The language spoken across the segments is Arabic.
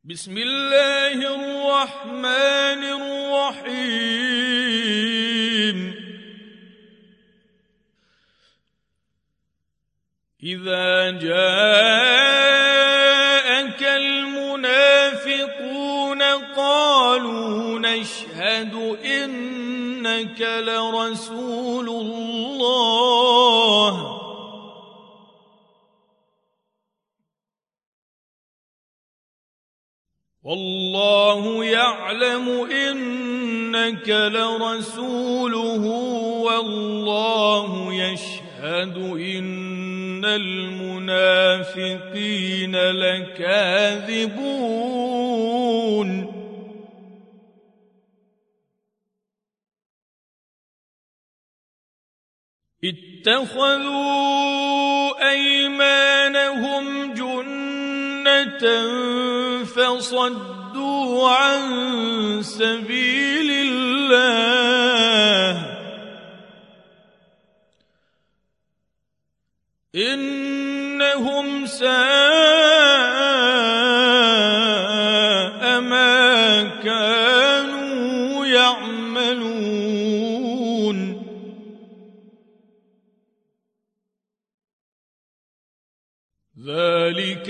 بسم الله الرحمن الرحيم. إذا جاءك المنافقون قالوا نشهد إنك لرسول الله والله يعلم إنك لرسوله والله يشهد إن المنافقين لكاذبون. اتخذوا أيمانهم جنة فصدوا عن سبيل الله إنهم ساء ما كانوا يعملون. ذلك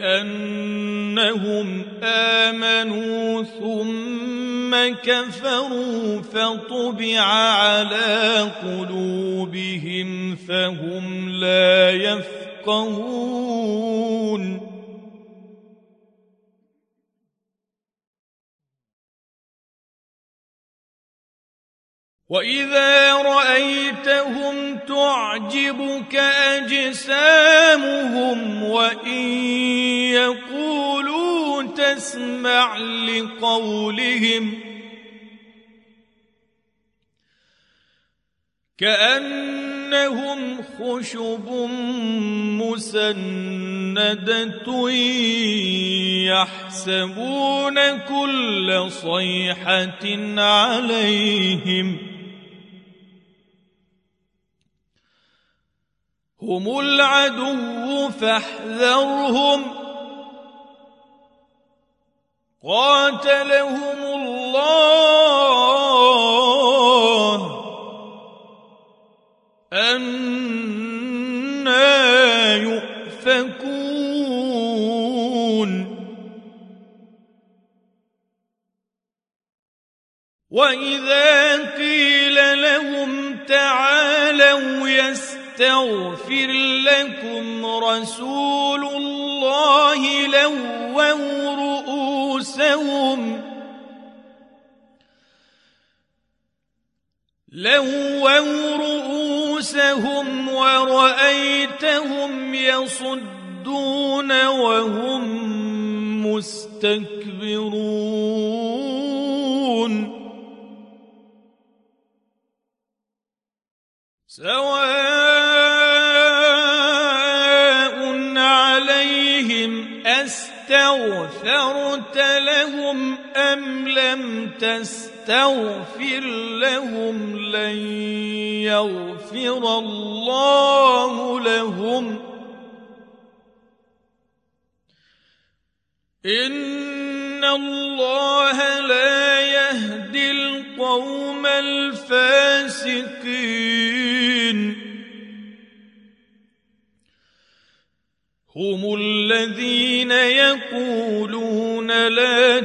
بأنهم آمنوا ثم كفروا فطبع على قلوبهم فهم لا يفقهون. وإذا رأيتهم تعجبك أجسامهم وإن يقولوا تسمع لقولهم كأنهم خشب مسندة يحسبون كل صيحة عليهم هم العدو فاحذرهم قاتلهم الله أنى يؤفكون. وإذا قيل لهم تعالوا يستغفر لكم رسول الله لووا رؤوسهم ورأيتهم يصدون وهم مستكبرون. سواء عليهم أستغفرت لهم أم لم تستغفر لهم لن يغفر الله لهم إن الله لا يهدي القوم الفاسقين. هم الذين يقولون لا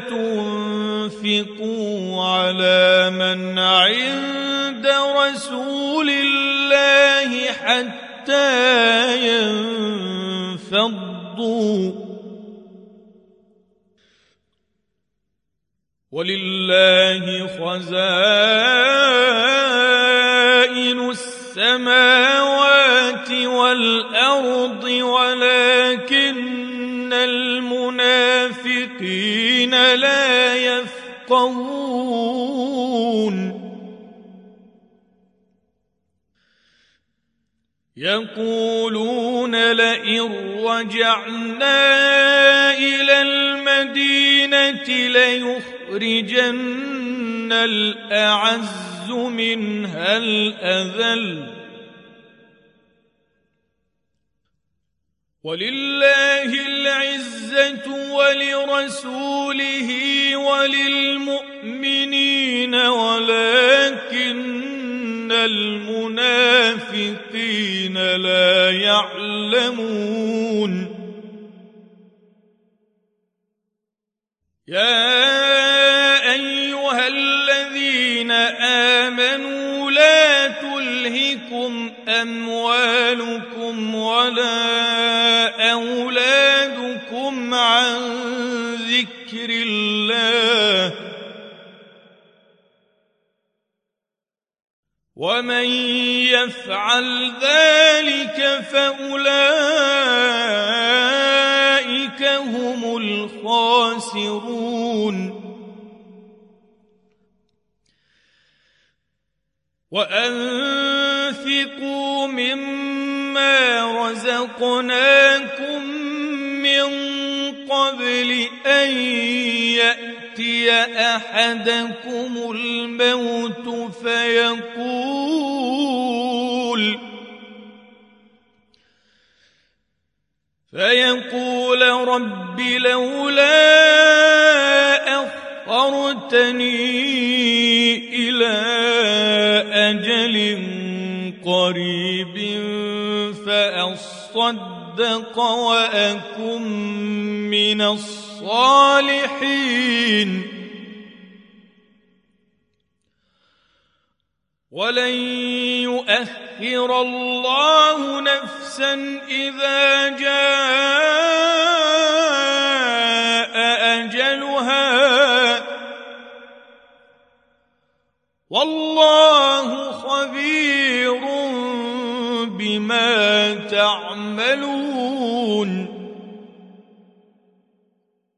تنفقوا على من عند رسول الله حتى ينفضوا ولله خزائن السماوات والأرض ولكن المنافقين لا يفقهون. يقولون لئن رجعنا إلى المدينة ليخرجن الأعز منها الأذل ولله العزة ولرسوله وللمؤمنين ولكن المنافقين لا يعلمون يا أيها الذين آمنوا لا تلهكم أموالكم ولا أولادكم عن ذكر الله ومن يفعل ذلك فأولئك هم الخاسرون وأنفقوا مما رزقناكم من قبل أن يأتي أحدكم الموت فيقول رب لولا أخرتني إلى أجل قريب فأصدق وأكن من الصالحين ولن يؤخر الله نفسا إذا جاء أجلها والله خبير بما تعملون